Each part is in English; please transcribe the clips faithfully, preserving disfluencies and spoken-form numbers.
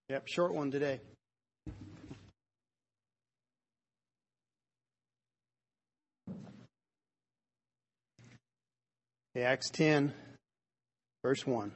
Yep, short one today. Okay, Acts ten, verse one.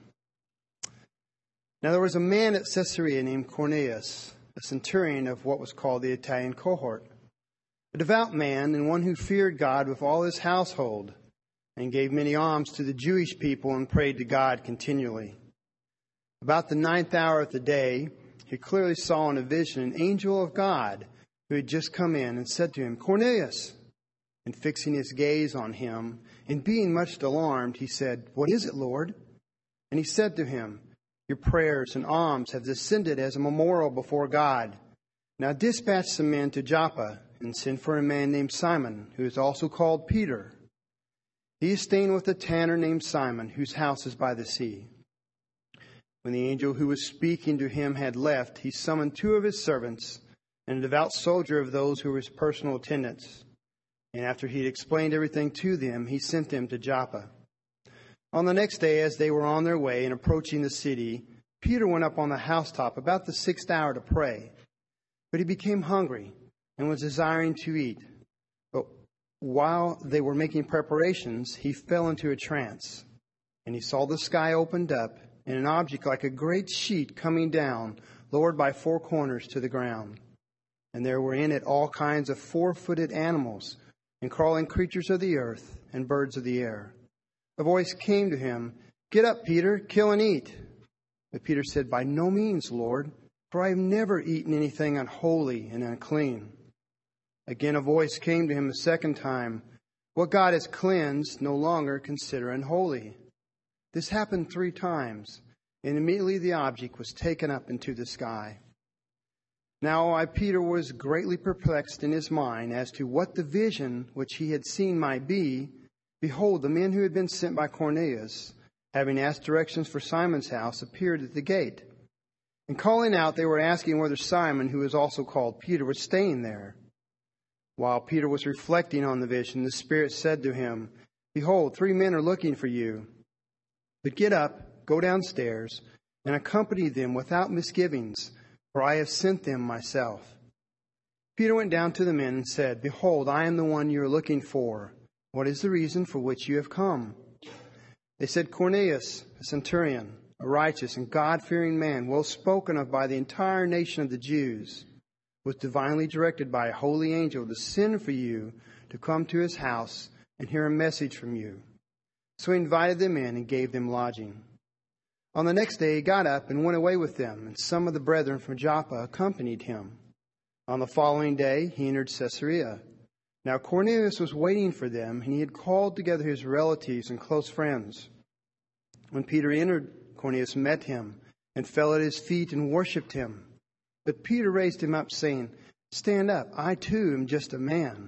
Now there was a man at Caesarea named Cornelius, a centurion of what was called the Italian cohort, a devout man and one who feared God with all his household, and gave many alms to the Jewish people and prayed to God continually. About the ninth hour of the day, he clearly saw in a vision an angel of God who had just come in and said to him, Cornelius! And fixing his gaze on him, and being much alarmed, he said, What is it, Lord? And he said to him, Your prayers and alms have descended as a memorial before God. Now dispatch some men to Joppa, and send for a man named Simon, who is also called Peter. He is staying with a tanner named Simon, whose house is by the sea. When the angel who was speaking to him had left, he summoned two of his servants and a devout soldier of those who were his personal attendants. And after he had explained everything to them, he sent them to Joppa. On the next day, as they were on their way and approaching the city, Peter went up on the housetop about the sixth hour to pray. But he became hungry and was desiring to eat. But while they were making preparations, he fell into a trance. And he saw the sky opened up, and an object like a great sheet coming down, lowered by four corners to the ground. And there were in it all kinds of four-footed animals, and crawling creatures of the earth, and birds of the air. A voice came to him, Get up, Peter, kill and eat. But Peter said, By no means, Lord, for I have never eaten anything unholy and unclean. Again a voice came to him a second time, What God has cleansed, no longer consider unholy. This happened three times, and immediately the object was taken up into the sky. Now I, Peter, was greatly perplexed in his mind as to what the vision which he had seen might be. Behold, the men who had been sent by Cornelius, having asked directions for Simon's house, appeared at the gate. And calling out, they were asking whether Simon, who is also called Peter, was staying there. While Peter was reflecting on the vision, the Spirit said to him, Behold, three men are looking for you. But get up, go downstairs, and accompany them without misgivings, for I have sent them myself. Peter went down to the men and said, Behold, I am the one you are looking for. What is the reason for which you have come? They said, Cornelius, a centurion, a righteous and God-fearing man, well spoken of by the entire nation of the Jews, was divinely directed by a holy angel to send for you to come to his house and hear a message from you. So he invited them in and gave them lodging. On the next day he got up and went away with them, and some of the brethren from Joppa accompanied him. On the following day he entered Caesarea. Now Cornelius was waiting for them, and he had called together his relatives and close friends. When Peter entered, Cornelius met him and fell at his feet and worshipped him. But Peter raised him up, saying, Stand up, I too am just a man.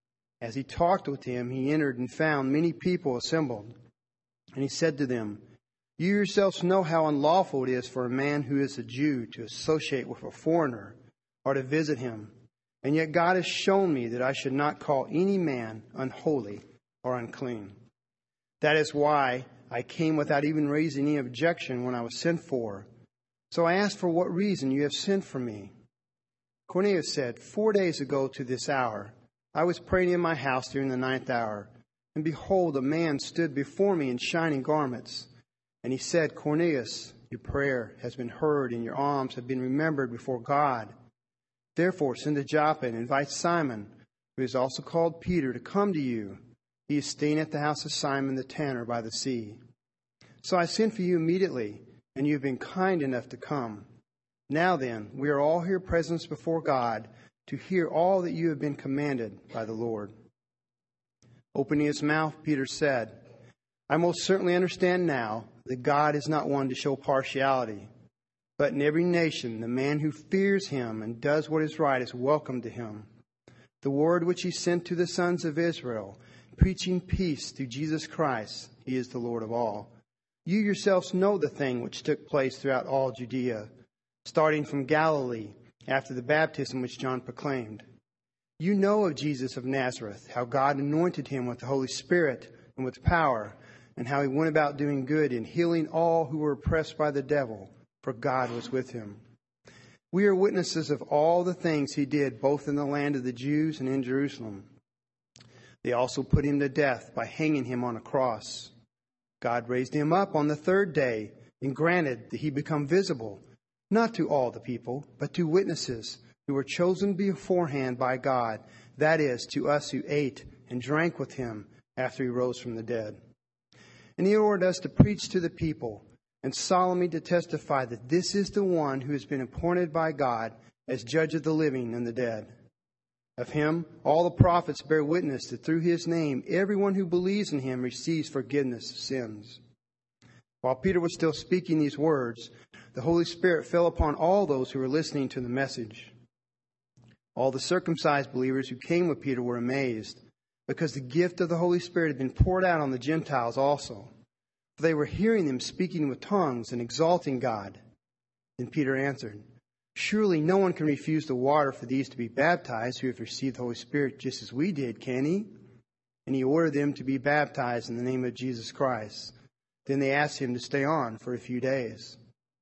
As he talked with him, he entered and found many people assembled. And he said to them, You yourselves know how unlawful it is for a man who is a Jew to associate with a foreigner or to visit him. And yet God has shown me that I should not call any man unholy or unclean. That is why I came without even raising any objection when I was sent for. So I asked for what reason you have sent for me. Cornelius said, Four days ago to this hour, I was praying in my house during the ninth hour, and behold, a man stood before me in shining garments. And he said, Cornelius, your prayer has been heard, and your alms have been remembered before God. Therefore send to Joppa and invite Simon, who is also called Peter, to come to you. He is staying at the house of Simon the tanner by the sea. So I sent for you immediately, and you have been kind enough to come. Now then, we are all here present before God, to hear all that you have been commanded by the Lord. Opening his mouth, Peter said, I most certainly understand now that God is not one to show partiality, but in every nation the man who fears him and does what is right is welcome to him. The word which he sent to the sons of Israel, preaching peace through Jesus Christ, he is the Lord of all. You yourselves know the thing which took place throughout all Judea, starting from Galilee, after the baptism which John proclaimed. You know of Jesus of Nazareth, how God anointed him with the Holy Spirit and with power, and how he went about doing good and healing all who were oppressed by the devil, for God was with him. We are witnesses of all the things he did, both in the land of the Jews and in Jerusalem. They also put him to death by hanging him on a cross. God raised him up on the third day and granted that he become visible, not to all the people, but to witnesses who were chosen beforehand by God, that is, to us who ate and drank with him after he rose from the dead. And he ordered us to preach to the people and solemnly to testify that this is the one who has been appointed by God as judge of the living and the dead. Of him, all the prophets bear witness that through his name, everyone who believes in him receives forgiveness of sins. While Peter was still speaking these words, the Holy Spirit fell upon all those who were listening to the message. All the circumcised believers who came with Peter were amazed, because the gift of the Holy Spirit had been poured out on the Gentiles also. For they were hearing them speaking with tongues and exalting God. Then Peter answered, "Surely no one can refuse the water for these to be baptized who have received the Holy Spirit just as we did, can he?" And he ordered them to be baptized in the name of Jesus Christ. Then they asked him to stay on for a few days.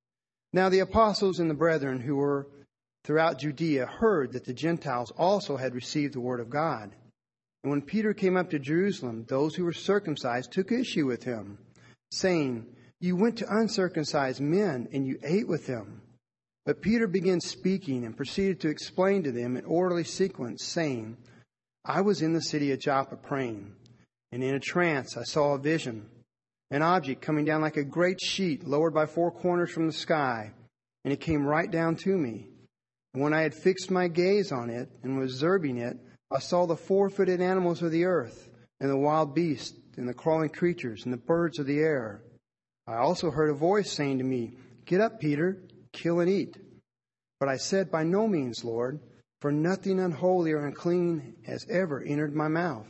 Now the apostles and the brethren who were throughout Judea heard that the Gentiles also had received the word of God. And when Peter came up to Jerusalem, those who were circumcised took issue with him, saying, "You went to uncircumcised men, and you ate with them." But Peter began speaking and proceeded to explain to them in orderly sequence, saying, "I was in the city of Joppa praying, and in a trance I saw a vision, an object coming down like a great sheet lowered by four corners from the sky, and it came right down to me. And when I had fixed my gaze on it and was observing it, I saw the four-footed animals of the earth, and the wild beasts, and the crawling creatures, and the birds of the air. I also heard a voice saying to me, 'Get up, Peter, kill and eat.' But I said, 'By no means, Lord, for nothing unholy or unclean has ever entered my mouth.'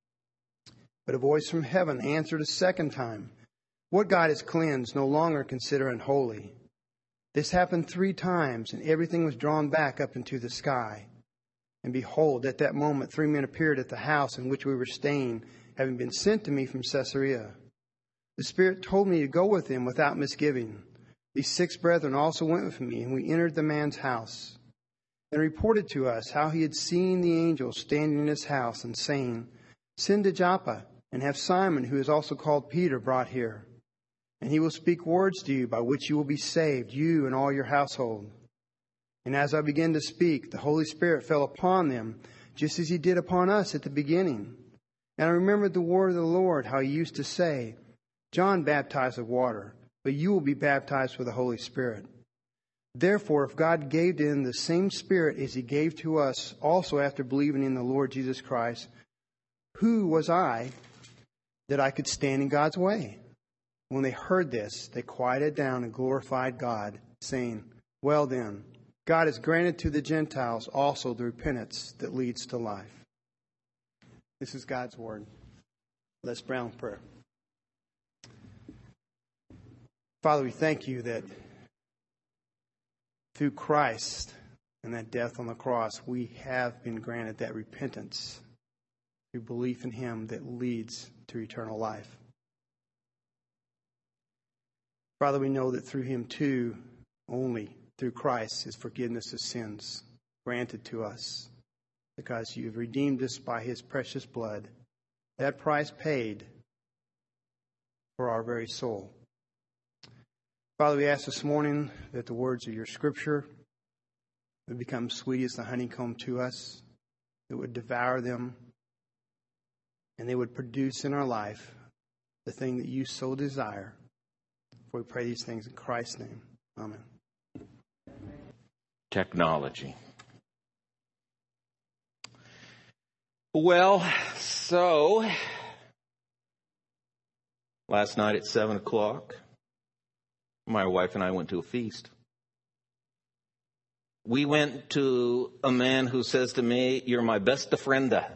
But a voice from heaven answered a second time, 'What God has cleansed, no longer consider unholy.' This happened three times, and everything was drawn back up into the sky. And behold, at that moment three men appeared at the house in which we were staying, having been sent to me from Caesarea. The Spirit told me to go with them without misgiving. These six brethren also went with me, and we entered the man's house, and reported to us how he had seen the angel standing in his house and saying, 'Send to Joppa, and have Simon, who is also called Peter, brought here. And he will speak words to you by which you will be saved, you and all your household.' And as I began to speak, the Holy Spirit fell upon them, just as he did upon us at the beginning. And I remembered the word of the Lord, how he used to say, 'John baptized with water, but you will be baptized with the Holy Spirit.' Therefore, if God gave to them the same Spirit as he gave to us also after believing in the Lord Jesus Christ, who was I that I could stand in God's way?" When they heard this, they quieted down and glorified God, saying, "Well then, God has granted to the Gentiles also the repentance that leads to life." This is God's word. Let's pray in prayer. Father, we thank you that through Christ and that death on the cross, we have been granted that repentance through belief in him that leads to eternal life. Father, we know that through him too, only through Christ, is forgiveness of sins granted to us, because you have redeemed us by his precious blood, that price paid for our very soul. Father, we ask this morning that the words of your scripture would become sweet as the honeycomb to us, that would devour them, and they would produce in our life the thing that you so desire. For we pray these things in Christ's name. Amen. Technology. Well, so last night at seven o'clock, my wife and I went to a feast. We went to a man who says to me, "You're my besta frienda."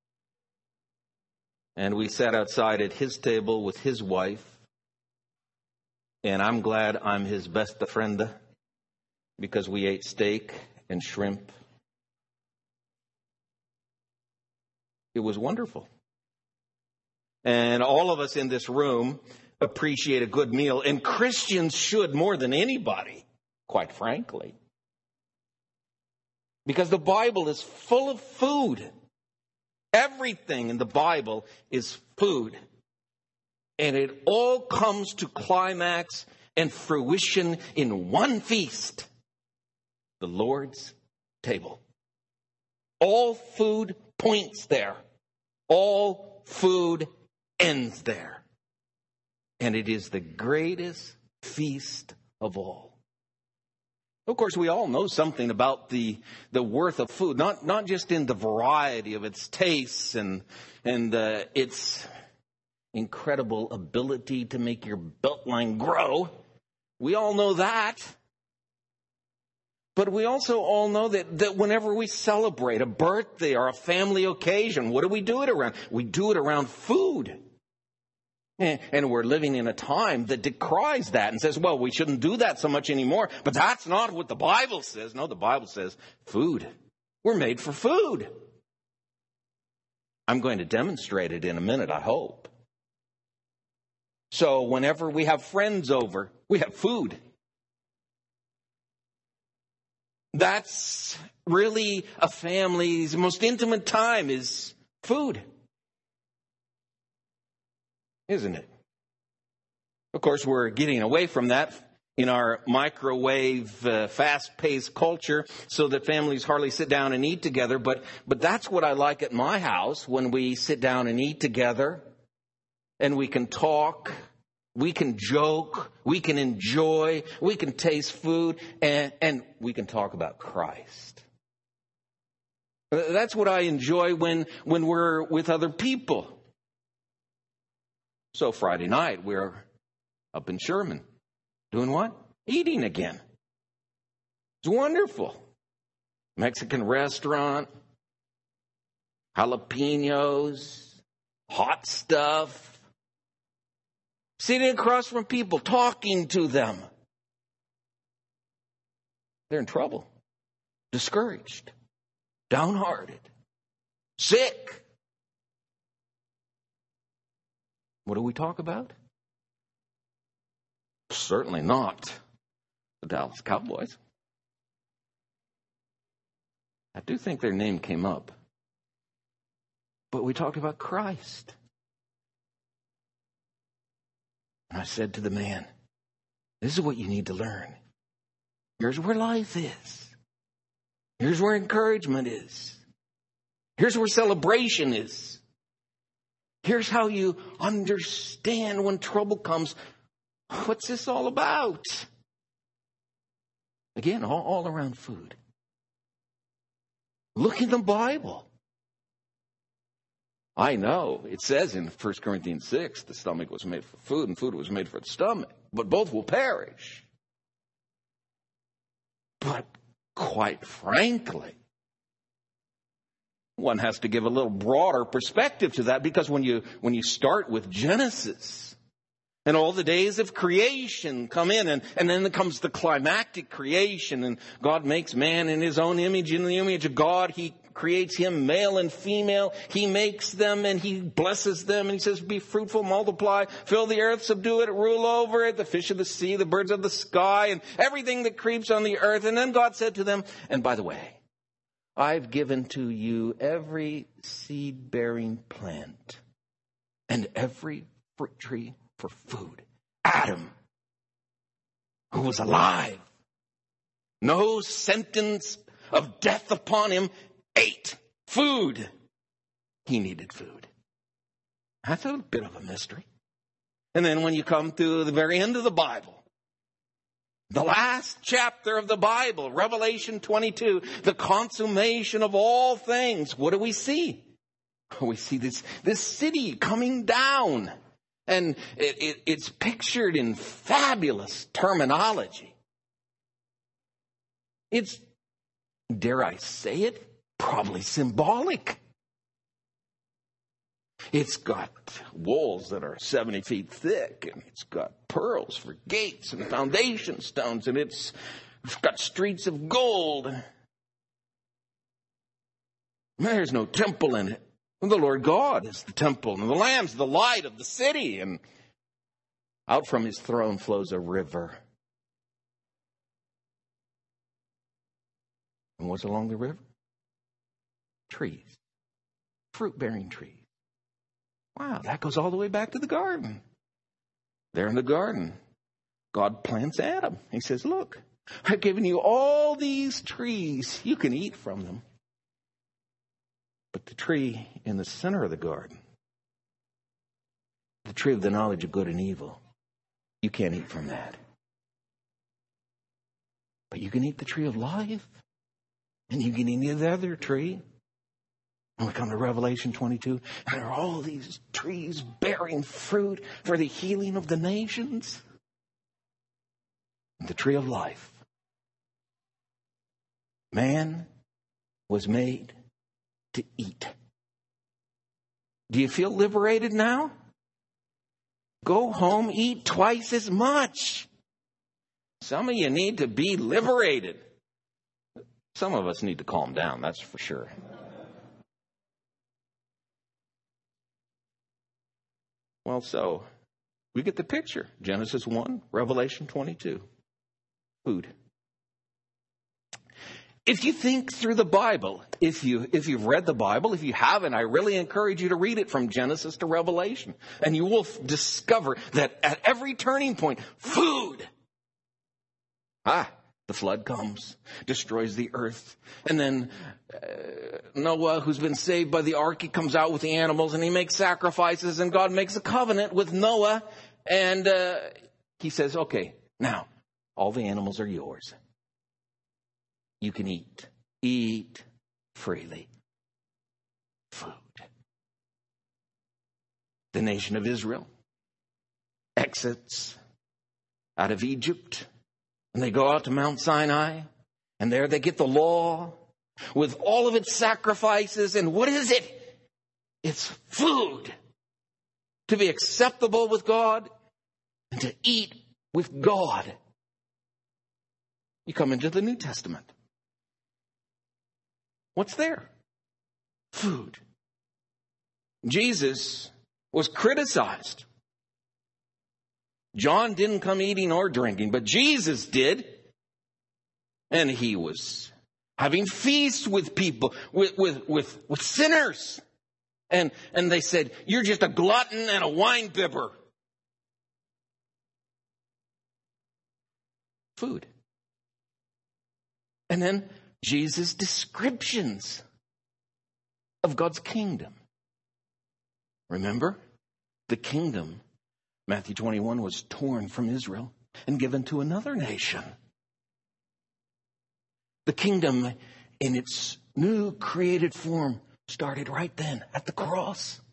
And we sat outside at his table with his wife. And I'm glad I'm his besta frienda, because we ate steak and shrimp. It was wonderful. And all of us in this room appreciate a good meal. And Christians should more than anybody, quite frankly. Because the Bible is full of food. Everything in the Bible is food. And it all comes to climax and fruition in one feast. The Lord's table. All food points there. All food ends there. And it is the greatest feast of all. Of course, we all know something about the, the worth of food, not, not just in the variety of its tastes and, and uh, its incredible ability to make your beltline grow. We all know that. But we also all know that, that whenever we celebrate a birthday or a family occasion, what do we do it around? We do it around food. And we're living in a time that decries that and says, well, we shouldn't do that so much anymore. But that's not what the Bible says. No, the Bible says food. We're made for food. I'm going to demonstrate it in a minute, I hope. So whenever we have friends over, we have food. That's really a family's most intimate time is food. Isn't it? Of course, we're getting away from that in our microwave, uh, fast-paced culture so that families hardly sit down and eat together. But, but that's what I like at my house, when we sit down and eat together and we can talk, we can joke, we can enjoy, we can taste food, and, and we can talk about Christ. That's what I enjoy when, when we're with other people. So Friday night, we're up in Sherman. Doing what? Eating again. It's wonderful. Mexican restaurant, jalapenos, hot stuff. Sitting across from people, talking to them. They're in trouble, discouraged, downhearted, sick. What do we talk about? Certainly not the Dallas Cowboys. I do think their name came up. But we talked about Christ. And I said to the man, this is what you need to learn. Here's where life is. Here's where encouragement is. Here's where celebration is. Here's how you understand when trouble comes. What's this all about? Again, all, all around food. Look in the Bible. I know it says in First Corinthians six, the stomach was made for food and food was made for the stomach, but both will perish. But quite frankly, one has to give a little broader perspective to that, because when you when you start with Genesis and all the days of creation come in, and, and then comes the climactic creation, and God makes man in his own image. In the image of God, he creates him male and female. He makes them and he blesses them, and he says, be fruitful, multiply, fill the earth, subdue it, rule over it, the fish of the sea, the birds of the sky, and everything that creeps on the earth. And then God said to them, and by the way, I've given to you every seed-bearing plant and every fruit tree for food. Adam, who was alive, no sentence of death upon him, ate food. He needed food. That's a bit of a mystery. And then when you come to the very end of the Bible, the last chapter of the Bible, Revelation twenty-two, the consummation of all things. What do we see? We see this, this city coming down. And it, it, it's pictured in fabulous terminology. It's, dare I say it, probably symbolic. It's got walls that are seventy feet thick, and it's got pearls for gates and foundation stones, and it's, it's got streets of gold. There's no temple in it. The Lord God is the temple, and the Lamb's the light of the city, and out from his throne flows a river. And what's along the river? Trees. Fruit-bearing trees. Wow, that goes all the way back to the garden. There in the garden, God plants Adam. He says, look, I've given you all these trees. You can eat from them. But the tree in the center of the garden, the tree of the knowledge of good and evil, you can't eat from that. But you can eat the tree of life. And you can eat the other tree. And we come to Revelation twenty-two, and there are all these trees bearing fruit for the healing of the nations. And the tree of life. Man was made to eat. Do you feel liberated now? Go home, eat twice as much. Some of you need to be liberated. Some of us need to calm down, that's for sure. Well, so we get the picture. Genesis one, Revelation twenty-two. Food. If you think through the Bible, if you if you've read the Bible, if you haven't, I really encourage you to read it from Genesis to Revelation. And you will f- discover that at every turning point, food. Ah, the flood comes, destroys the earth. And then uh, Noah, who's been saved by the ark, he comes out with the animals and he makes sacrifices. And God makes a covenant with Noah. And uh, he says, okay, now all the animals are yours. You can eat. Eat freely. Food. The nation of Israel exits out of Egypt. And they go out to Mount Sinai. And there they get the law with all of its sacrifices. And what is it? It's food. To be acceptable with God and to eat with God. You come into the New Testament. What's there? Food. Jesus was criticized. John didn't come eating or drinking, but Jesus did. And he was having feasts with people, with, with, with, with sinners. And, and they said, you're just a glutton and a wine bibber. Food. And then Jesus' descriptions of God's kingdom. Remember, the kingdom, Matthew twenty-one, was torn from Israel and given to another nation. The kingdom in its new created form started right then at the cross.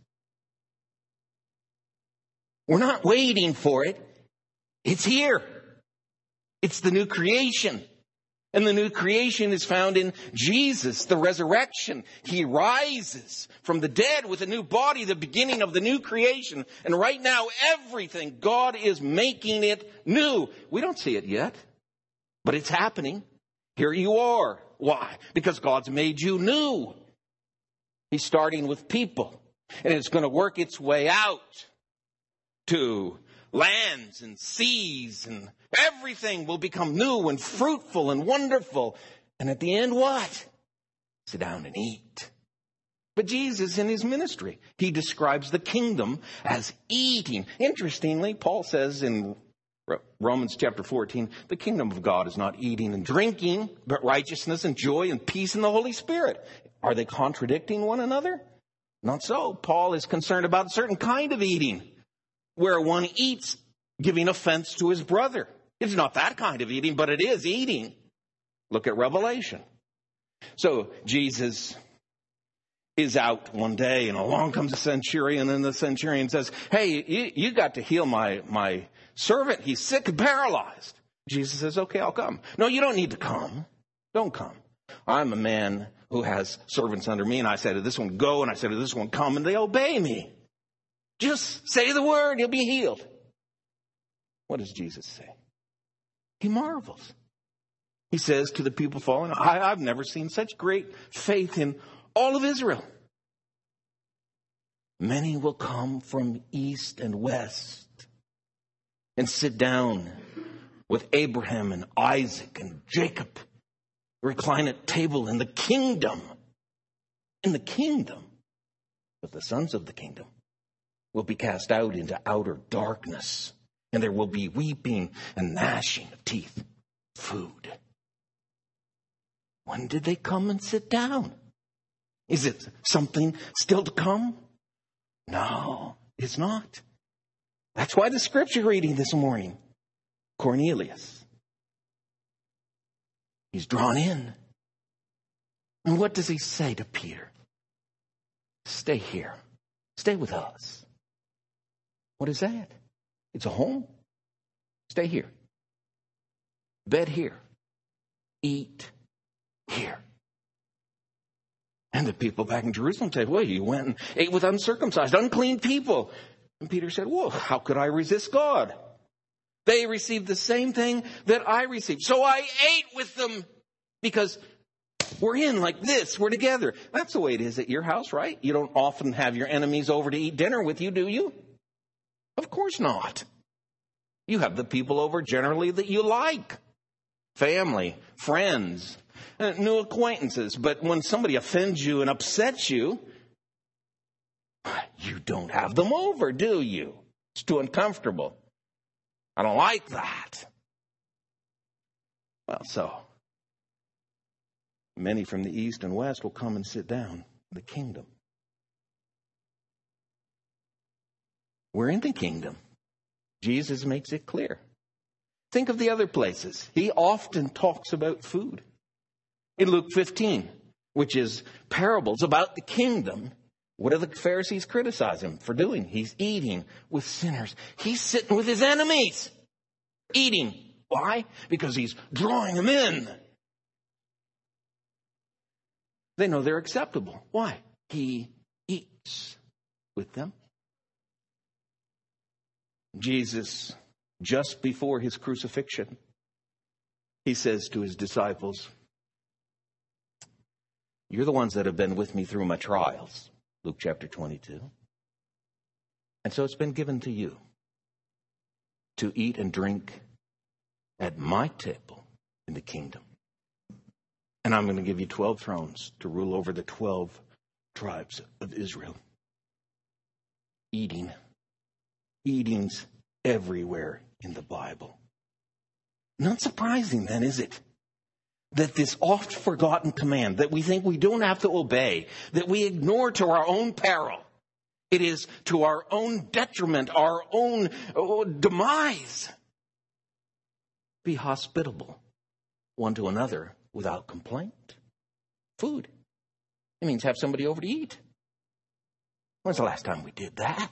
We're not waiting for it. It's here. It's the new creation. And the new creation is found in Jesus, the resurrection. He rises from the dead with a new body, the beginning of the new creation. And right now, everything, God is making it new. We don't see it yet, but it's happening. Here you are. Why? Because God's made you new. He's starting with people. And it's going to work its way out to lands and seas, and everything will become new and fruitful and wonderful. And at the end, what? Sit down and eat. But Jesus, in his ministry, he describes the kingdom as eating. Interestingly, Paul says in Romans chapter fourteen, the kingdom of God is not eating and drinking, but righteousness and joy and peace in the Holy Spirit. Are they contradicting one another? Not so. Paul is concerned about a certain kind of eating, where one eats giving offense to his brother. It's not that kind of eating, but it is eating. Look at Revelation. So Jesus is out one day, and along comes a centurion, and the centurion says, hey, you, you got to heal my, my servant. He's sick and paralyzed. Jesus says, okay, I'll come. No, you don't need to come. Don't come. I'm a man who has servants under me, and I say to this one, go, and I say to this one, come, and they obey me. Just say the word, you'll be healed. What does Jesus say? He marvels. He says to the people following, I, I've never seen such great faith in all of Israel. Many will come from east and west and sit down with Abraham and Isaac and Jacob recline at table in the kingdom. In the kingdom. But the sons of the kingdom will be cast out into outer darkness, and there will be weeping and gnashing of teeth. Food. When did they come and sit down? Is it something still to come? No, it's not. That's why the scripture reading this morning, Cornelius, he's drawn in. And what does he say to Peter? Stay here. Stay with us. What is that? It's a home. Stay here. Bed here. Eat here. And the people back in Jerusalem said, well, you went and ate with uncircumcised, unclean people. And Peter said, well, how could I resist God? They received the same thing that I received. So I ate with them because we're in like this. We're together. That's the way it is at your house, right? You don't often have your enemies over to eat dinner with you, do you? Of course not. You have the people over generally that you like. Family, friends, new acquaintances. But when somebody offends you and upsets you, you don't have them over, do you? It's too uncomfortable. I don't like that. Well, so many from the east and west will come and sit down in the kingdom. We're in the kingdom. Jesus makes it clear. Think of the other places. He often talks about food. In Luke fifteen, which is parables about the kingdom, what do the Pharisees criticize him for doing? He's eating with sinners. He's sitting with his enemies. Eating. Why? Because he's drawing them in. They know they're acceptable. Why? He eats with them. Jesus, just before his crucifixion, he says to his disciples, you're the ones that have been with me through my trials. Luke chapter twenty-two. And so it's been given to you to eat and drink at my table in the kingdom. And I'm going to give you twelve thrones to rule over the twelve tribes of Israel. Eating. Eating's everywhere in the Bible. Not surprising then, is it? That this oft forgotten command that we think we don't have to obey, that we ignore to our own peril. It is to our own detriment, our own oh, demise. Be hospitable one to another without complaint. Food. It means have somebody over to eat. When's the last time we did that?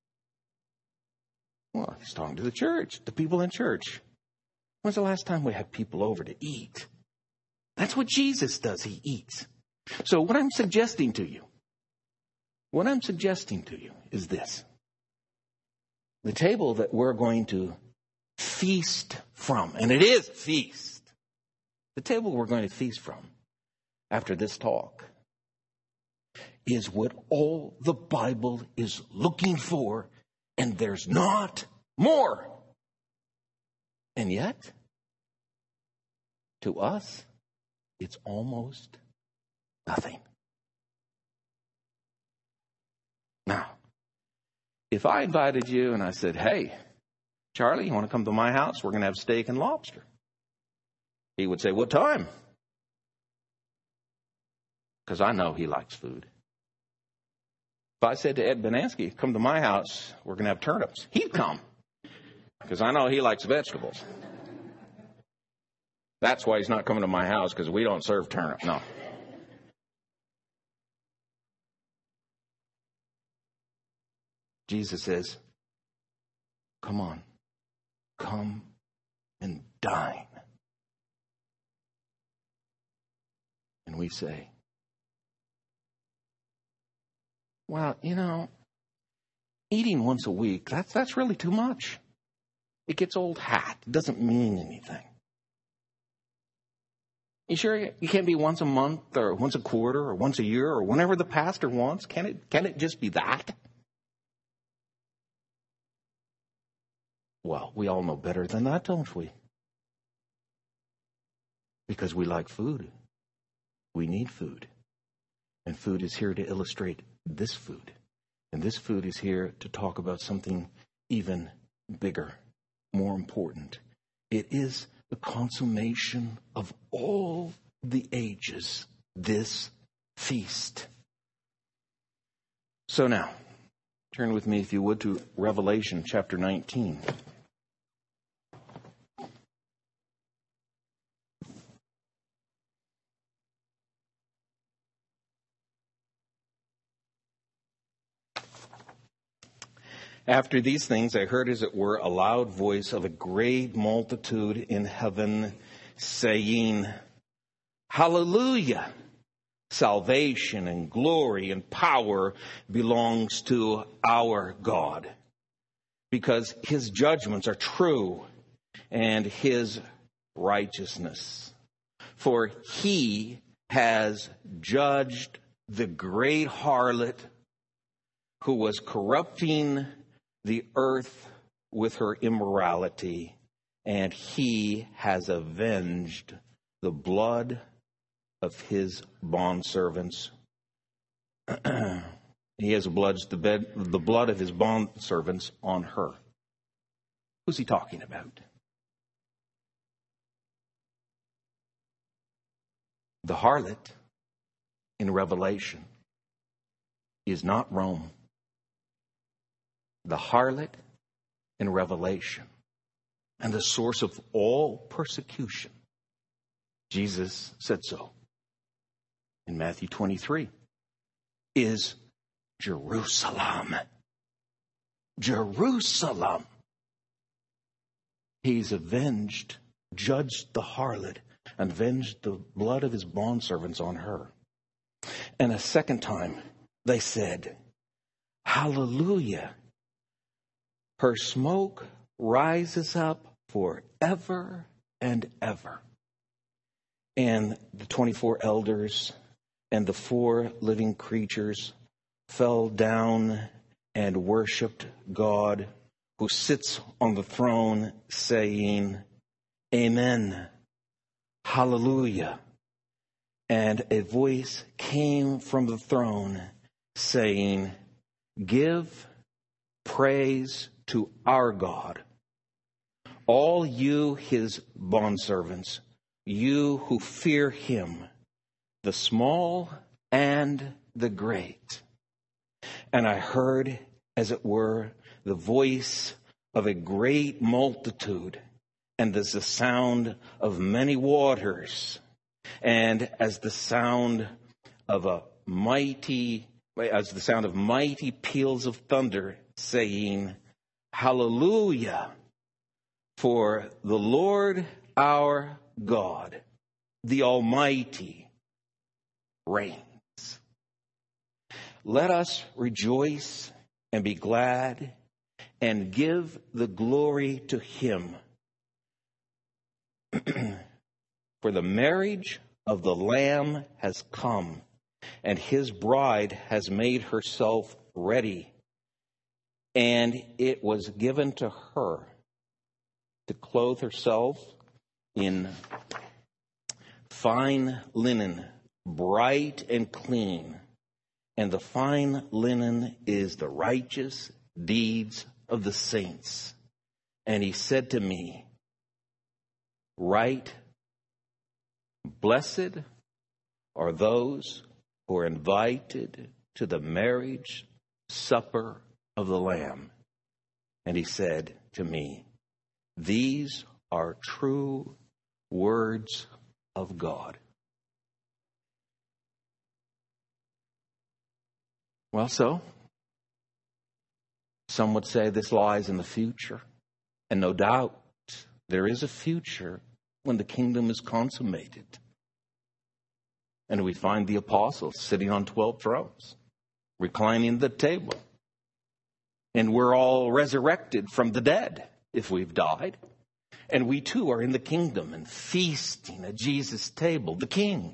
Well, he's talking to the church, the people in church. When's the last time we had people over to eat? That's what Jesus does. He eats. So what I'm suggesting to you, what I'm suggesting to you is this. The table that we're going to feast from, and it is feast. The table we're going to feast from after this talk is what all the Bible is looking for, and there's not more. And yet, to us, it's almost nothing. Now, if I invited you and I said, hey, Charlie, you want to come to my house? We're going to have steak and lobster. He would say, what time? Because I know he likes food. If I said to Ed Banansky, come to my house, we're going to have turnips, he'd come. Because I know he likes vegetables. That's why he's not coming to my house, because we don't serve turnip. No. Jesus says, come on, come and dine. And we say, well, you know, eating once a week, that's, that's really too much. It gets old hat. It doesn't mean anything. You sure you can't be once a month or once a quarter or once a year or whenever the pastor wants? Can it, can it just be that? Well, we all know better than that, don't we? because we like food. We need food. And food is here to illustrate this food. And this food is here to talk about something even bigger, more important. It is the consummation of all the ages, this feast. So now, turn with me, if you would, to Revelation chapter nineteen. After these things, I heard, as it were, a loud voice of a great multitude in heaven saying, Hallelujah! Salvation and glory and power belongs to our God, because his judgments are true and his righteousness. For he has judged the great harlot who was corrupting the earth with her immorality, and he has avenged the blood of his bondservants. He has avenged the, bed, the blood of his bondservants on her. Who's he talking about? The harlot in Revelation is not Rome. The harlot in Revelation, and the source of all persecution, Jesus said so in Matthew twenty-three, is Jerusalem. Jerusalem. He's avenged, judged the harlot, and avenged the blood of his bondservants on her. And a second time they said, Hallelujah. Her smoke rises up forever and ever. And the twenty-four elders and the four living creatures fell down and worshiped God, who sits on the throne, saying, Amen. Hallelujah. And a voice came from the throne saying, Give praise to our God, all you his bondservants, you who fear him, the small and the great. And I heard, as it were, the voice of a great multitude, and as the sound of many waters, and as the sound of a mighty, as the sound of mighty peals of thunder, saying, Hallelujah, for the Lord our God, the Almighty, reigns. Let us rejoice and be glad and give the glory to him. For the marriage of the Lamb has come, and his bride has made herself ready. And it was given to her to clothe herself in fine linen, bright and clean. And the fine linen is the righteous deeds of the saints. And he said to me, Write, blessed are those who are invited to the marriage supper of the Lamb. And he said to me, These are true words of God. Well, so, some would say this lies in the future. And no doubt, there is a future when the kingdom is consummated. And we find the apostles sitting on twelve thrones, reclining at the table. And we're all resurrected from the dead if we've died. And we too are in the kingdom and feasting at Jesus' table, the King.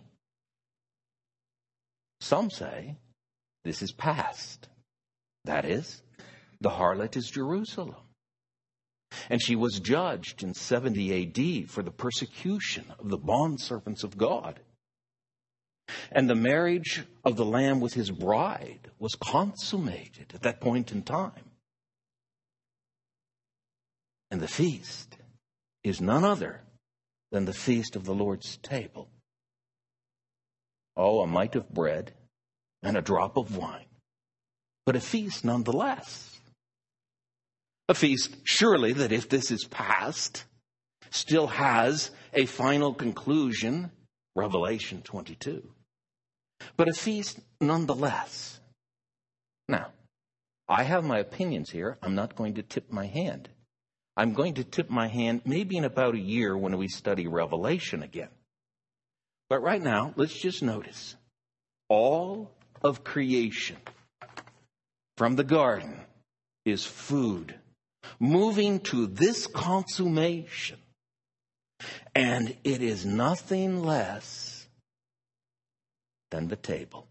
Some say this is past. That is, the harlot is Jerusalem. And she was judged in seventy A D for the persecution of the bondservants of God. And the marriage of the Lamb with his bride was consummated at that point in time. And the feast is none other than the feast of the Lord's table. Oh, a mite of bread and a drop of wine, but a feast nonetheless. A feast, surely, that if this is past, still has a final conclusion, Revelation twenty-two. But a feast nonetheless. Now, I have my opinions here. I'm not going to tip my hand. I'm going to tip my hand maybe in about a year when we study Revelation again. But right now, let's just notice all of creation from the garden is food, moving to this consummation. And it is nothing less than the table.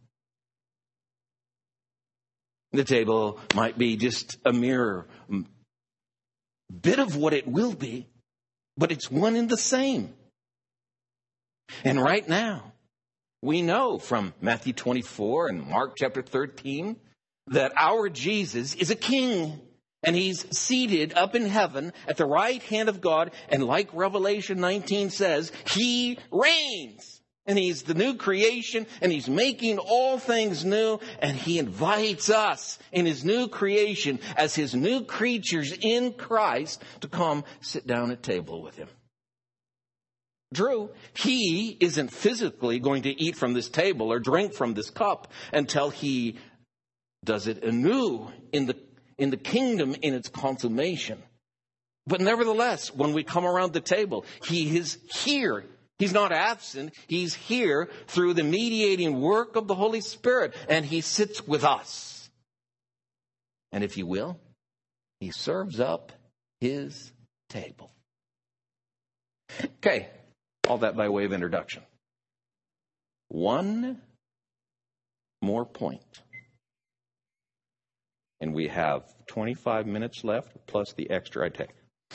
The table might be just a mere bit of what it will be, but it's one and the same. And right now, we know from Matthew twenty-four and Mark chapter thirteen that our Jesus is a king. And he's seated up in heaven at the right hand of God. And like Revelation nineteen says, he reigns. And he's the new creation. And he's making all things new. And he invites us in his new creation as his new creatures in Christ to come sit down at table with him. True, he isn't physically going to eat from this table or drink from this cup until he does it anew in the in the kingdom in its consummation. But nevertheless, when we come around the table, he is here. He's not absent. He's here through the mediating work of the Holy Spirit, and he sits with us. And if you will, he serves up his table. Okay, all that by way of introduction. One more point. And we have twenty-five minutes left, plus the extra I take.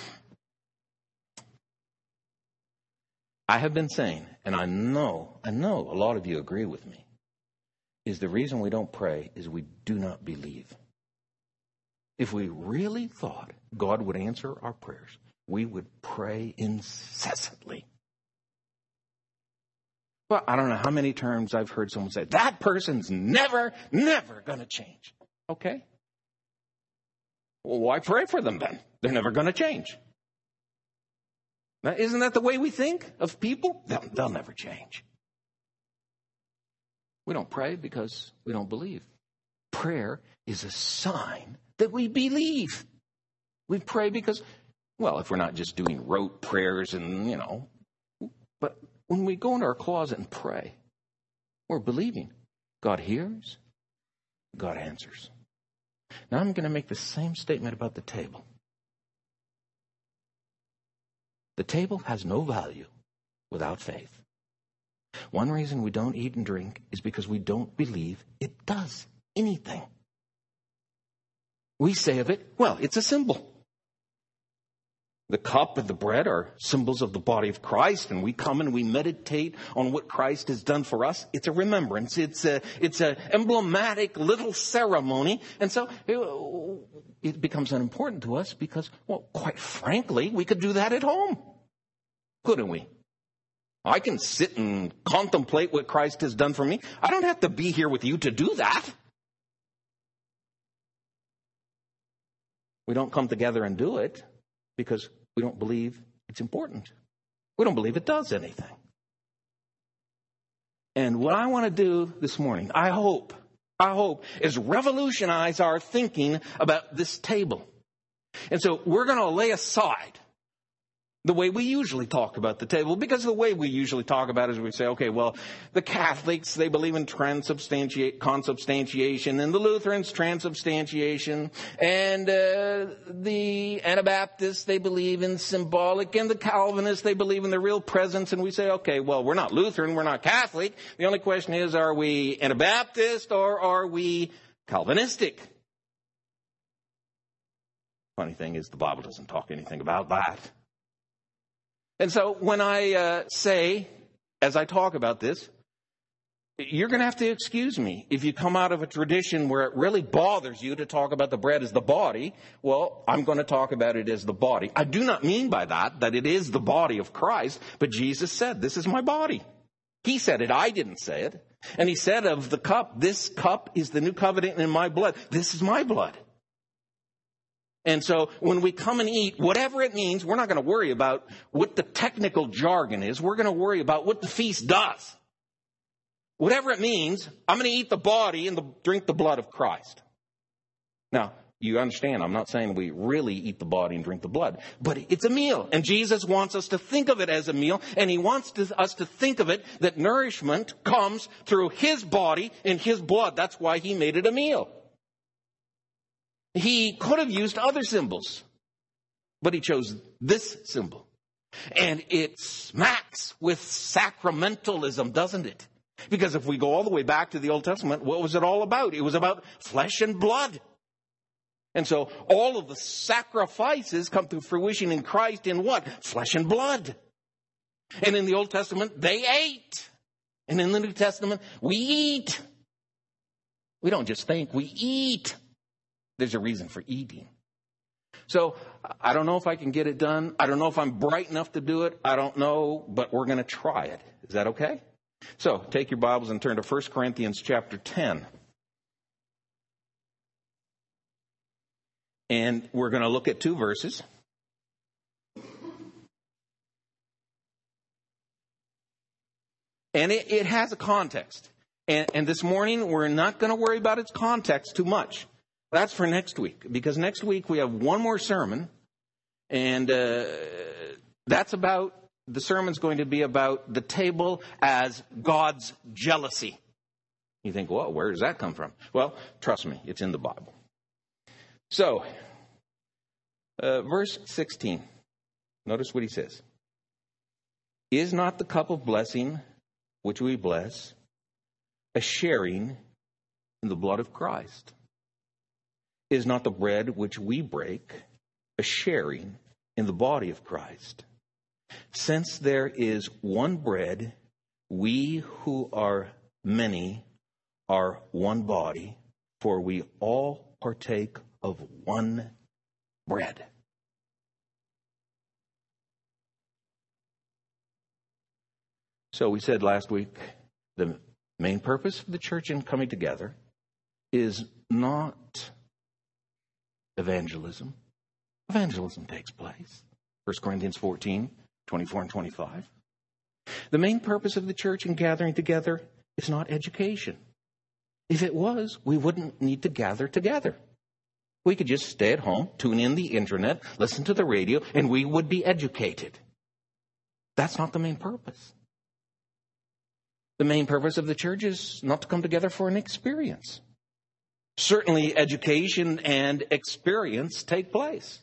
I have been saying, and I know, I know a lot of you agree with me, is the reason we don't pray is we do not believe. If we really thought God would answer our prayers, we would pray incessantly. Well, I don't know how many times I've heard someone say, that person's never, never going to change. Okay. Well, why pray for them then? They're never going to change. Now, isn't that the way we think of people? They'll, they'll never change. We don't pray because we don't believe. Prayer is a sign that we believe. We pray because, well, if we're not just doing rote prayers and, you know, but when we go into our closet and pray, we're believing. God hears, God answers. Now I'm going to make the same statement about the table. The table has no value without faith. One reason we don't eat and drink is because we don't believe it does anything. We say of it, well, it's a symbol. The cup and the bread are symbols of the body of Christ, and we come and we meditate on what Christ has done for us. It's a remembrance. It's a, it's a emblematic little ceremony. And so it, it becomes unimportant to us because, well, quite frankly, we could do that at home. Couldn't we? I can sit and contemplate what Christ has done for me. I don't have to be here with you to do that. We don't come together and do it because we don't believe it's important. We don't believe it does anything. And what I want to do this morning, I hope, I hope, is revolutionize our thinking about this table. And so we're going to lay aside the way we usually talk about the table, because the way we usually talk about it is we say, okay, well, the Catholics, they believe in transubstantiate, consubstantiation, and the Lutherans, transubstantiation, and uh, the Anabaptists, they believe in symbolic, and the Calvinists, they believe in the real presence, and we say, okay, well, we're not Lutheran, we're not Catholic. The only question is, are we Anabaptist or are we Calvinistic? Funny thing is, the Bible doesn't talk anything about that. And so when I uh, say, as I talk about this, you're going to have to excuse me if you come out of a tradition where it really bothers you to talk about the bread as the body. Well, I'm going to talk about it as the body. I do not mean by that that it is the body of Christ, but Jesus said, this is my body. He said it. I didn't say it. And he said of the cup, this cup is the new covenant in my blood. This is my blood. And so when we come and eat, whatever it means, we're not going to worry about what the technical jargon is. We're going to worry about what the feast does. Whatever it means, I'm going to eat the body and the, drink the blood of Christ. Now, you understand, I'm not saying we really eat the body and drink the blood, but it's a meal. And Jesus wants us to think of it as a meal, and he wants to, us to think of it that nourishment comes through his body and his blood. That's why he made it a meal. He could have used other symbols, but he chose this symbol. And it smacks with sacramentalism, doesn't it? Because if we go all the way back to the Old Testament, what was it all about? It was about flesh and blood. And so all of the sacrifices come to fruition in Christ in what? Flesh and blood. And in the Old Testament, they ate. And in the New Testament, we eat. We don't just think, we eat. There's a reason for eating. So I don't know if I can get it done. I don't know if I'm bright enough to do it. I don't know, but we're going to try it. Is that okay? So take your Bibles and turn to First Corinthians chapter ten. And we're going to look at two verses. And it, it has a context. And, and this morning, we're not going to worry about its context too much. That's for next week. Because next week, we have one more sermon. And uh, that's about, the sermon's going to be about the table as God's jealousy. You think, well, where does that come from? Well, trust me, it's in the Bible. So, uh, verse sixteen. Notice what he says. Is not the cup of blessing which we bless a sharing in the blood of Christ? Is not the bread which we break a sharing in the body of Christ? Since there is one bread, we who are many are one body, for we all partake of one bread. So we said last week, the main purpose of the church in coming together is not evangelism. Evangelism takes place. First Corinthians fourteen, twenty-four and twenty-five. The main purpose of the church in gathering together is not education. If it was, we wouldn't need to gather together. We could just stay at home, tune in the internet, listen to the radio, and we would be educated. That's not the main purpose. The main purpose of the church is not to come together for an experience. Certainly, education and experience take place.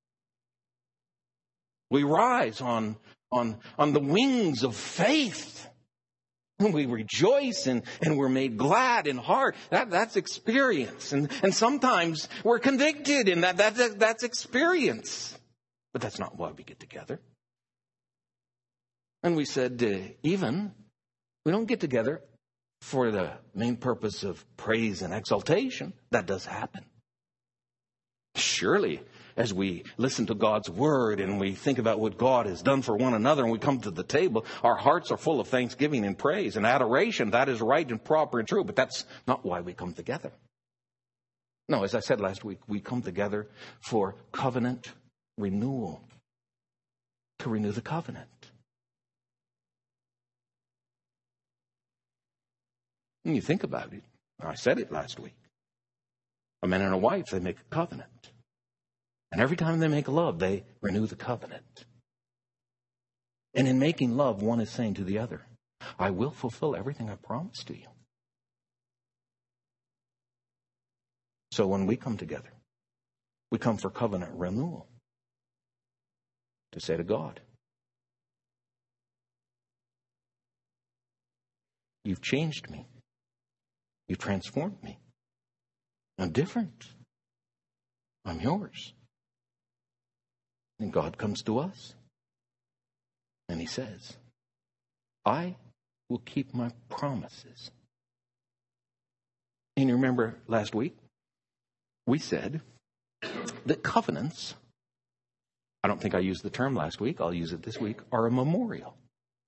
We rise on, on, on the wings of faith. We rejoice and, and we're made glad in heart. That, that's experience. And, and sometimes we're convicted in that, that, that that's experience. But that's not why we get together. And we said, uh, even, we don't get together for the main purpose of praise and exaltation. That does happen. Surely, as we listen to God's word and we think about what God has done for one another and we come to the table, our hearts are full of thanksgiving and praise and adoration. That is right and proper and true, but that's not why we come together. No, as I said last week, we come together for covenant renewal, to renew the covenant. When you think about it, I said it last week. A man and a wife, they make a covenant. And every time they make love, they renew the covenant. And in making love, one is saying to the other, I will fulfill everything I promised to you. So when we come together, we come for covenant renewal. To say to God, you've changed me. You've transformed me. I'm different. I'm yours. And God comes to us. And he says, I will keep my promises. And you remember last week, we said that covenants, I don't think I used the term last week, I'll use it this week, are a memorial.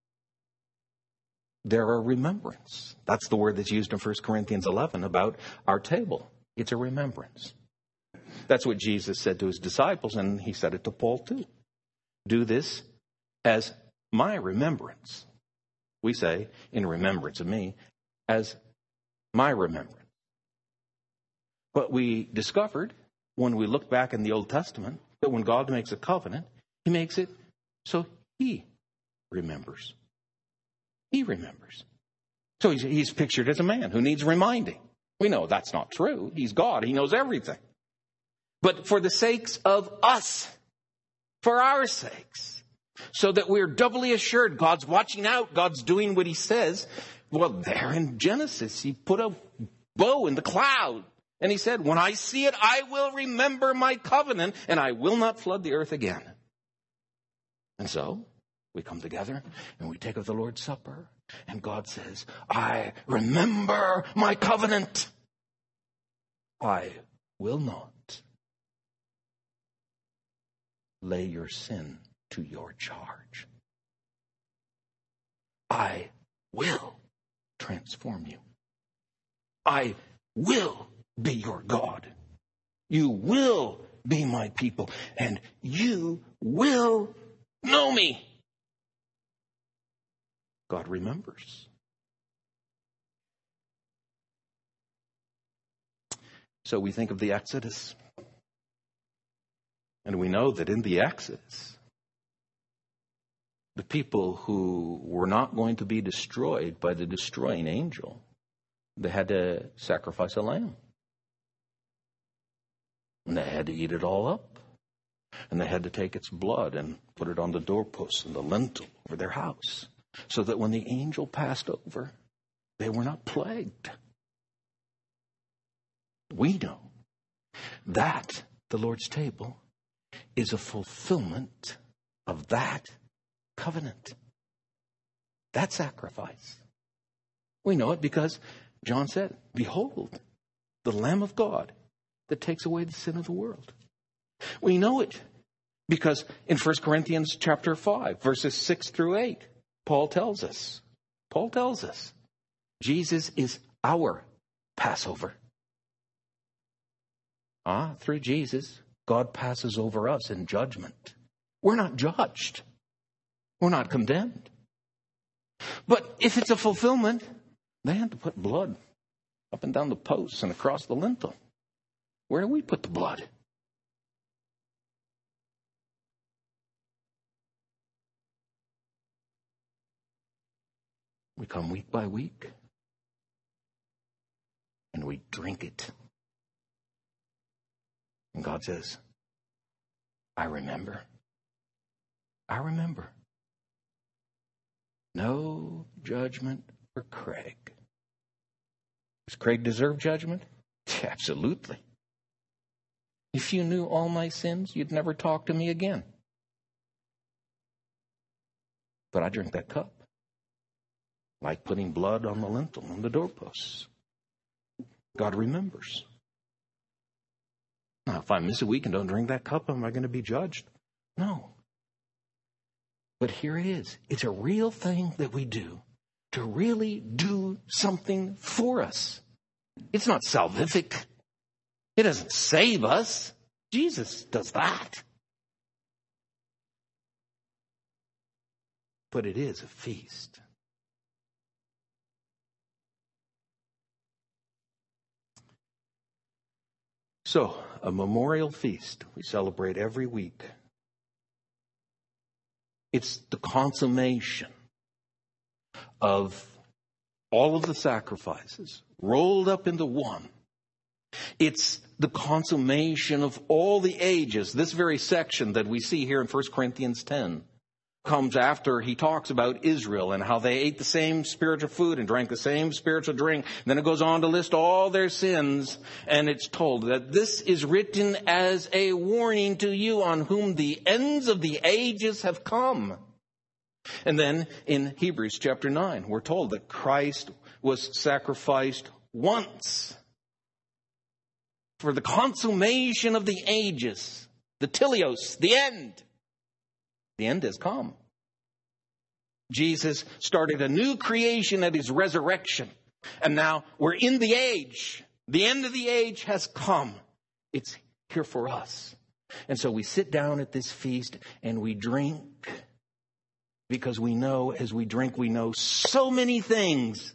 They're a remembrance. That's the word that's used in First Corinthians eleven about our table. It's a remembrance. That's what Jesus said to his disciples, and he said it to Paul too. Do this as my remembrance. We say, in remembrance of me, as my remembrance. But we discovered, when we look back in the Old Testament, that when God makes a covenant, he makes it so he remembers. He remembers. So he's, he's pictured as a man who needs reminding. We know that's not true. He's God. He knows everything. But for the sakes of us, for our sakes, so that we're doubly assured God's watching out, God's doing what he says. Well, there in Genesis, he put a bow in the cloud. And he said, when I see it, I will remember my covenant and I will not flood the earth again. And so we come together and we take of the Lord's Supper. And God says, I remember my covenant. I will not lay your sin to your charge. I will transform you. I will be your God. You will be my people, and you will know me. God remembers. So we think of the Exodus. And we know that in the Exodus, the people who were not going to be destroyed by the destroying angel, they had to sacrifice a lamb. And they had to eat it all up. And they had to take its blood and put it on the doorposts and the lintel over their house, so that when the angel passed over, they were not plagued. We know that the Lord's table is a fulfillment of that covenant, that sacrifice. We know it because John said, behold, the Lamb of God that takes away the sin of the world. We know it because in First Corinthians chapter five, verses six through eight, Paul tells us, Paul tells us, Jesus is our Passover. Ah, through Jesus, God passes over us in judgment. We're not judged. We're not condemned. But if it's a fulfillment, they had to put blood up and down the posts and across the lintel. Where do we put the blood? We come week by week and we drink it. And God says, I remember. I remember. No judgment for Craig. Does Craig deserve judgment? Absolutely. If you knew all my sins, you'd never talk to me again. But I drink that cup. Like putting blood on the lintel, on the doorposts. God remembers. Now, if I miss a week and don't drink that cup, am I going to be judged? No. But here it is. It's a real thing that we do to really do something for us. It's not salvific. It doesn't save us. Jesus does that. But it is a feast. So, a memorial feast we celebrate every week. It's the consummation of all of the sacrifices rolled up into one. It's the consummation of all the ages. This very section that we see here in First Corinthians ten comes after he talks about Israel and how they ate the same spiritual food and drank the same spiritual drink. And then it goes on to list all their sins. And it's told that this is written as a warning to you on whom the ends of the ages have come. And then in Hebrews chapter nine, we're told that Christ was sacrificed once for the consummation of the ages, the teleos, the end. The end has come. Jesus started a new creation at his resurrection. And now we're in the age. The end of the age has come. It's here for us. And so we sit down at this feast and we drink, because we know as we drink, we know so many things.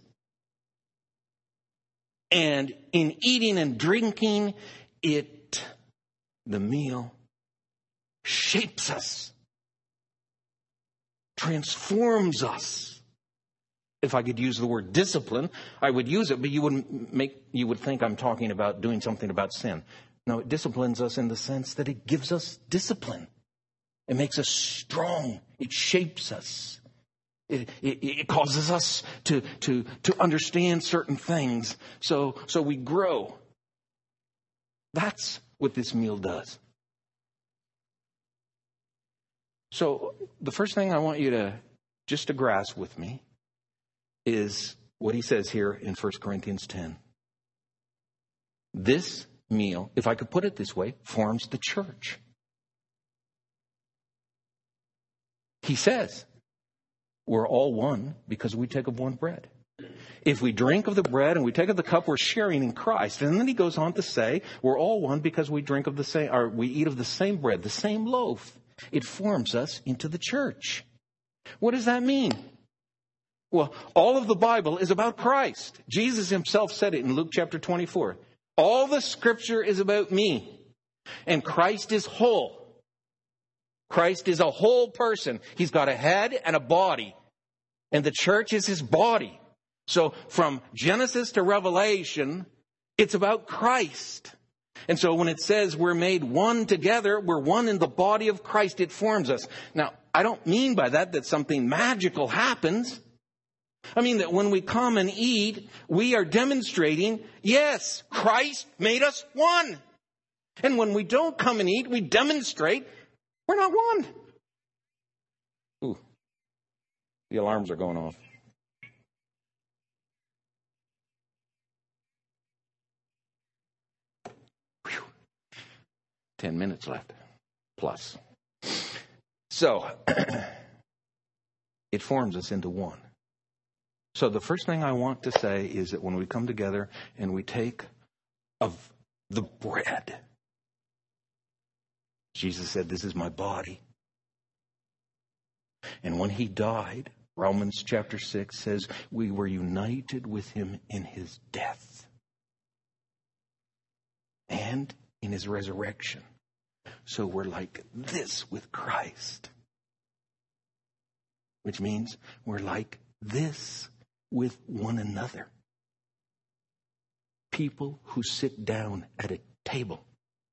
And in eating and drinking, it, the meal, shapes us. Transforms us. If I could use the word discipline, I would use it, but you wouldn't make, you would think I'm talking about doing something about sin. No, it disciplines us in the sense that it gives us discipline. It makes us strong. It shapes us. It, it, it causes us to, to, to understand certain things. So, so we grow. That's what this meal does. So the first thing I want you to just to grasp with me is what he says here in First Corinthians ten. This meal, if I could put it this way, forms the church. He says, we're all one because we take of one bread. If we drink of the bread and we take of the cup, we're sharing in Christ. And then he goes on to say, we're all one because we drink of the same, or we eat of the same bread, the same loaf. It forms us into the church. What does that mean? Well, all of the Bible is about Christ. Jesus himself said it in Luke chapter twenty-four. All the scripture is about me. And Christ is whole. Christ is a whole person. He's got a head and a body. And the church is his body. So from Genesis to Revelation, it's about Christ. And so when it says we're made one together, we're one in the body of Christ, it forms us. Now, I don't mean by that that something magical happens. I mean that when we come and eat, we are demonstrating, yes, Christ made us one. And when we don't come and eat, we demonstrate we're not one. Ooh, the alarms are going off. Whew. Ten minutes left, plus. So, it forms us into one. So the first thing I want to say is that when we come together and we take of the bread, Jesus said, this is my body. And when he died, Romans chapter six says, we were united with him in his death and in his resurrection. So we're like this with Christ, which means we're like this with one another. People who sit down at a table.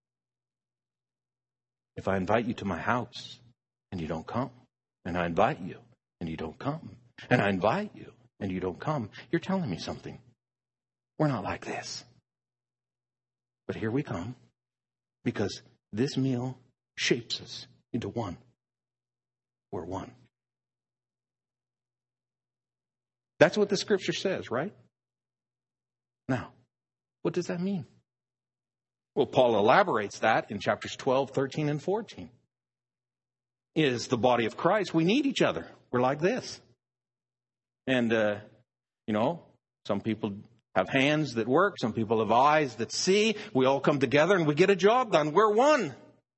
If I invite you to my house and you don't come, and I invite you and you don't come, and I invite you and you don't come, you're telling me something. We're not like this. But here we come because this meal shapes us into one. We're one. That's what the scripture says, right? Now, what does that mean? Well, Paul elaborates that in chapters twelve, thirteen, and fourteen. Is the body of Christ. We need each other. We're like this. And, uh, you know, some people have hands that work. Some people have eyes that see. We all come together and we get a job done. We're one.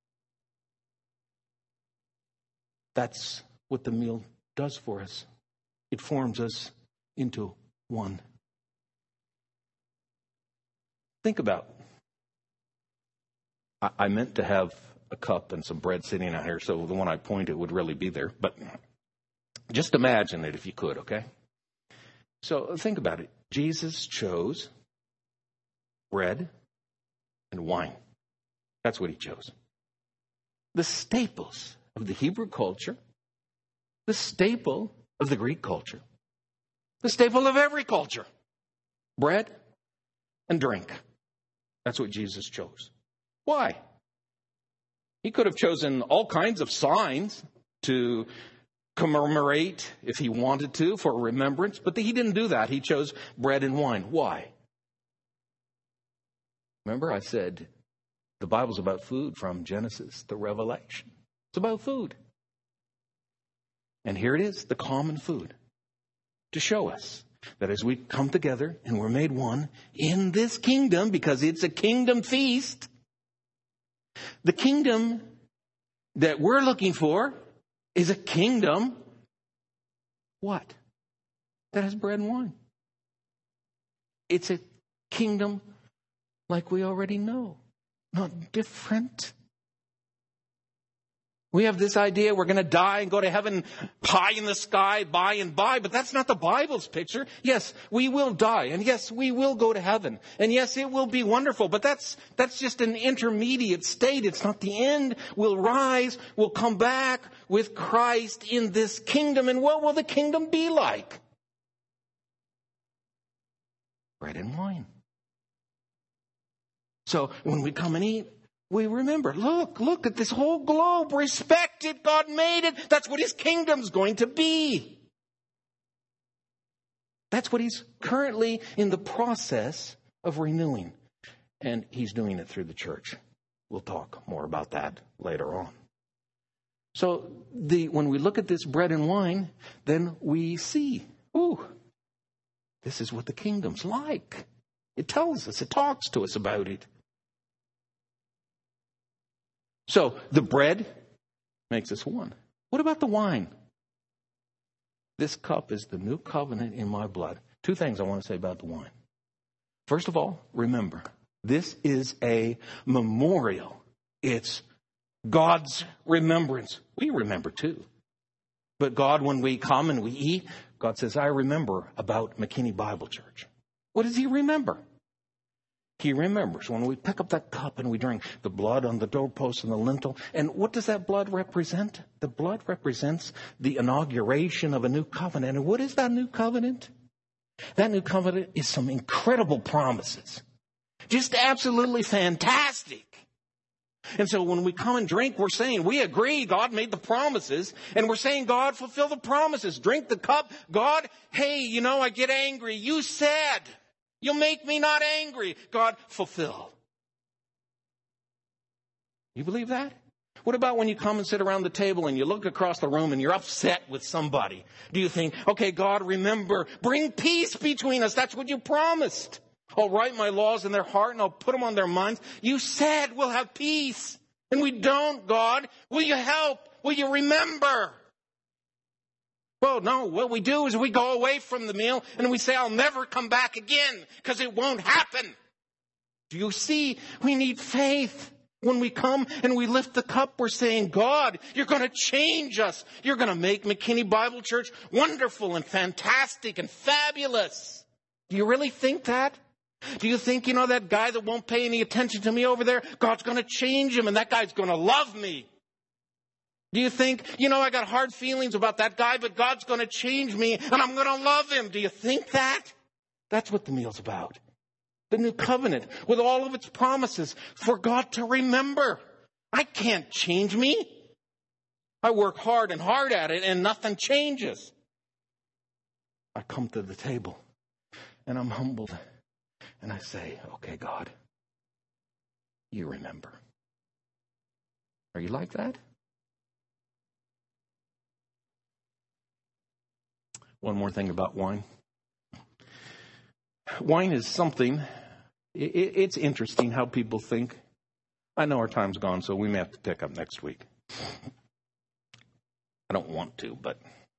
That's what the meal does for us. It forms us into one. Think about it. I meant to have a cup and some bread sitting out here, so the one I pointed would really be there. But just imagine it if you could, okay? So think about it. Jesus chose bread and wine. That's what he chose. The staples of the Hebrew culture, The staple of the Greek culture. The staple of every culture. Bread and drink. That's what Jesus chose. Why? He could have chosen all kinds of signs to commemorate if he wanted to for remembrance, but he didn't do that. He chose bread and wine. Why? Remember I said the Bible's about food from Genesis to Revelation. It's about food. And here it is, the common food, to show us that as we come together and we're made one in this kingdom, because it's a kingdom feast, the kingdom that we're looking for is a kingdom, what? That has bread and wine. It's a kingdom like we already know, not different. We have this idea we're going to die and go to heaven high in the sky, by and by, but that's not the Bible's picture. Yes, we will die, and yes, we will go to heaven, and yes, it will be wonderful, but that's that's just an intermediate state. It's not the end. We'll rise, we'll come back with Christ in this kingdom, and what will the kingdom be like? Bread and wine. So when we come and eat, we remember, look, look at this whole globe. Respect it. God made it. That's what his kingdom's going to be. That's what he's currently in the process of renewing. And he's doing it through the church. We'll talk more about that later on. So the when we look at this bread and wine, then we see, ooh, this is what the kingdom's like. It tells us, it talks to us about it. So the bread makes us one. What about the wine? This cup is the new covenant in my blood. Two things I want to say about the wine. First of all, remember, this is a memorial. It's God's remembrance. We remember too. But God, when we come and we eat, God says, I remember about McKinney Bible Church. What does he remember? He remembers when we pick up that cup and we drink the blood on the doorpost and the lintel. And what does that blood represent? The blood represents the inauguration of a new covenant. And what is that new covenant? That new covenant is some incredible promises. Just absolutely fantastic. And so when we come and drink, we're saying, we agree God made the promises. And we're saying, God, fulfill the promises. Drink the cup. God, hey, you know, I get angry. You said... You'll make me not angry. God, fulfill. You believe that? What about when you come and sit around the table and you look across the room and you're upset with somebody? Do you think, okay, God, remember, bring peace between us. That's what you promised. I'll write my laws in their heart and I'll put them on their minds. You said we'll have peace. And we don't, God. Will you help? Will you remember? Well, no, what we do is we go away from the meal and we say, I'll never come back again because it won't happen. Do you see? We need faith. When we come and we lift the cup, we're saying, God, you're going to change us. You're going to make McKinney Bible Church wonderful and fantastic and fabulous. Do you really think that? Do you think, you know, that guy that won't pay any attention to me over there, God's going to change him and that guy's going to love me? Do you think, you know, I got hard feelings about that guy, but God's going to change me and I'm going to love him? Do you think that? That's what the meal's about. The new covenant with all of its promises for God to remember. I can't change me. I work hard and hard at it and nothing changes. I come to the table and I'm humbled and I say, okay, God, you remember. Are you like that? One more thing about wine. Wine is something, it, it's interesting how people think. I know our time's gone, so we may have to pick up next week. I don't want to, but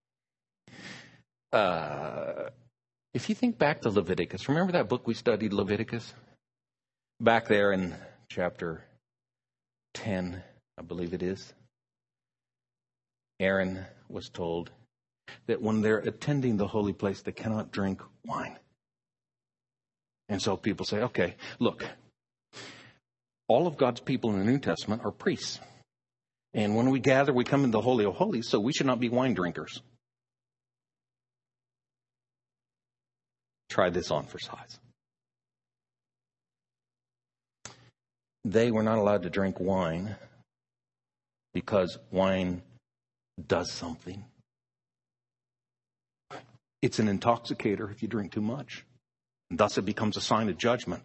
uh, if you think back to Leviticus, remember that book we studied, Leviticus? Back there in chapter ten, I believe it is, Aaron was told that when they're attending the holy place, they cannot drink wine. And so people say, okay, look, all of God's people in the New Testament are priests. And when we gather, we come into the Holy of Holies, so we should not be wine drinkers. Try this on for size. They were not allowed to drink wine because wine does something. It's an intoxicator if you drink too much. And thus it becomes a sign of judgment.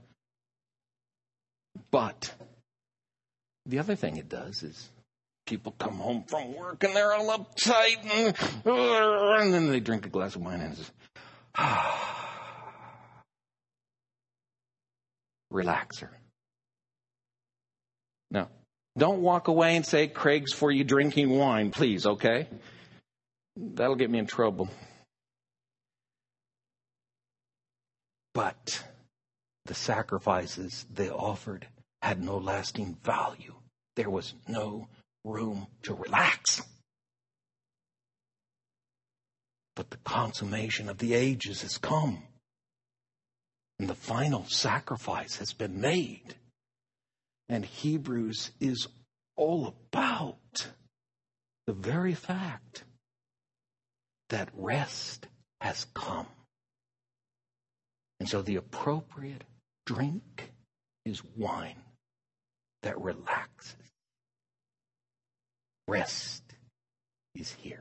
But the other thing it does is people come home from work and they're all uptight and, and then they drink a glass of wine and it's ah, relaxer. Now, don't walk away and say, Craig's for you drinking wine, please, okay? That'll get me in trouble. But the sacrifices they offered had no lasting value. There was no room to relax. But the consummation of the ages has come. And the final sacrifice has been made. And Hebrews is all about the very fact that rest has come. And so the appropriate drink is wine that relaxes. Rest is here.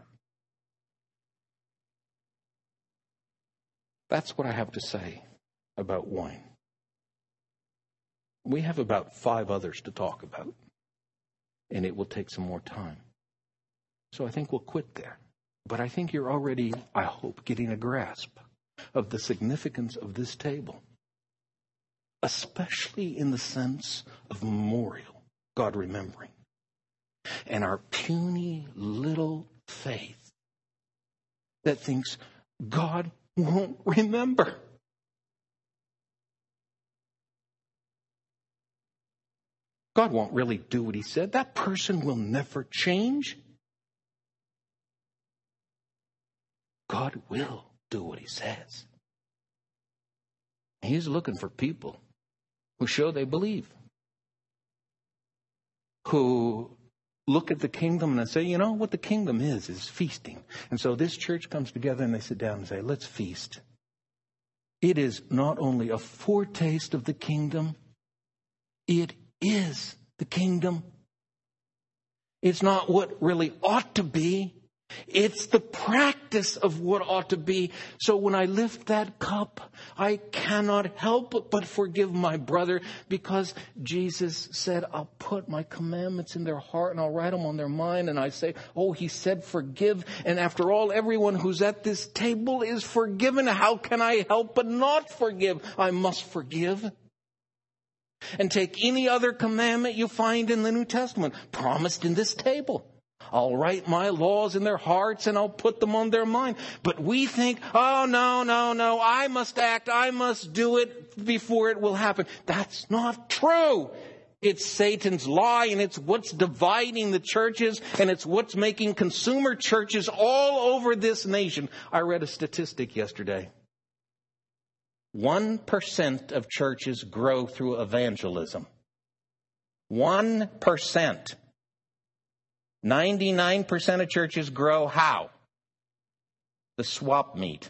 That's what I have to say about wine. We have about five others to talk about, and it will take some more time. So I think we'll quit there. But I think you're already, I hope, getting a grasp of the significance of this table, especially in the sense of memorial, God remembering, and our puny little faith that thinks God won't remember. God won't really do what he said. That person will never change. God will do what he says. He's looking for people who show they believe, who look at the kingdom and say, you know, what the kingdom is, is feasting. And so this church comes together and they sit down and say, let's feast. It is not only a foretaste of the kingdom, it is the kingdom. It's not what really ought to be. It's the practice of what ought to be. So when I lift that cup, I cannot help but forgive my brother, because Jesus said, I'll put my commandments in their heart and I'll write them on their mind. And I say, oh, he said forgive. And after all, everyone who's at this table is forgiven. How can I help but not forgive? I must forgive. And take any other commandment you find in the New Testament, promised in this table. I'll write my laws in their hearts and I'll put them on their mind. But we think, oh, no, no, no, I must act, I must do it before it will happen. That's not true. It's Satan's lie, and it's what's dividing the churches, and it's what's making consumer churches all over this nation. I read a statistic yesterday. One percent of churches grow through evangelism. One percent. ninety-nine percent of churches grow how? The swap meet.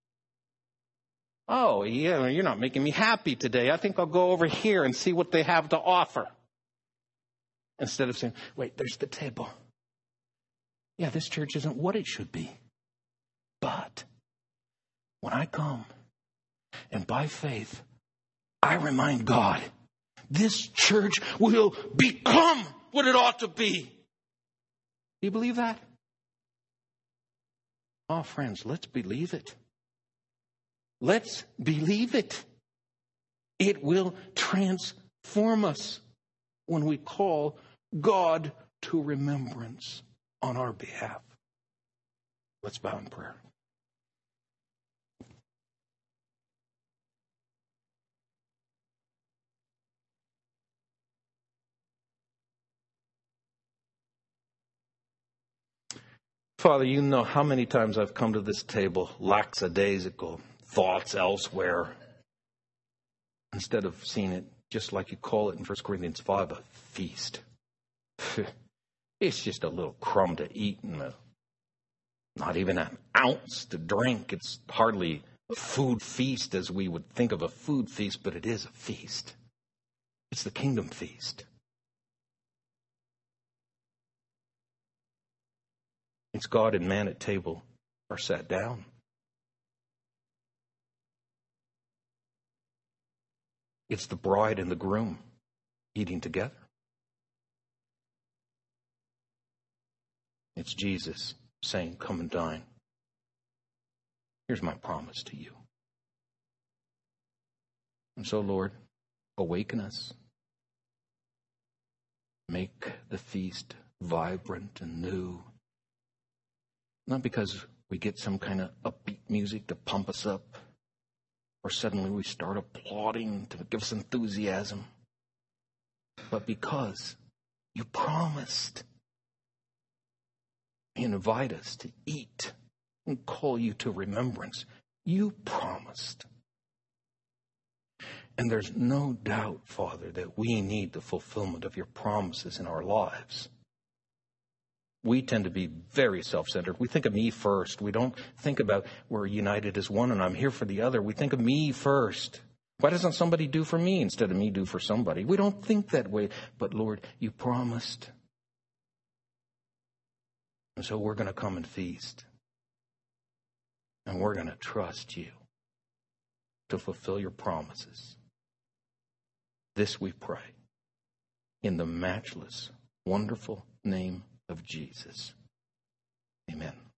Oh, yeah, you're not making me happy today. I think I'll go over here and see what they have to offer. Instead of saying, wait, there's the table. Yeah, this church isn't what it should be. But when I come, and by faith, I remind God, this church will become what it ought to be. Do you believe that? Oh, friends, let's believe it. Let's believe it. It will transform us when we call God to remembrance on our behalf. Let's bow in prayer. Father, you know how many times I've come to this table lackadaisical, thoughts elsewhere, instead of seeing it just like you call it in First Corinthians five, a feast. It's just a little crumb to eat and a, not even an ounce to drink. It's hardly a food feast as we would think of a food feast, but it is a feast. It's the kingdom feast. It's God and man at table are sat down. It's the bride and the groom eating together. It's Jesus saying, come and dine. Here's my promise to you. And so, Lord, awaken us. Make the feast vibrant and new. Not because we get some kind of upbeat music to pump us up, or suddenly we start applauding to give us enthusiasm, but because you promised. You invite us to eat and call you to remembrance. You promised. And there's no doubt, Father, that we need the fulfillment of your promises in our lives. We tend to be very self-centered. We think of me first. We don't think about we're united as one and I'm here for the other. We think of me first. Why doesn't somebody do for me instead of me do for somebody? We don't think that way. But Lord, you promised. And so we're going to come and feast. And we're going to trust you to fulfill your promises. This we pray in the matchless, wonderful name of Jesus. Amen.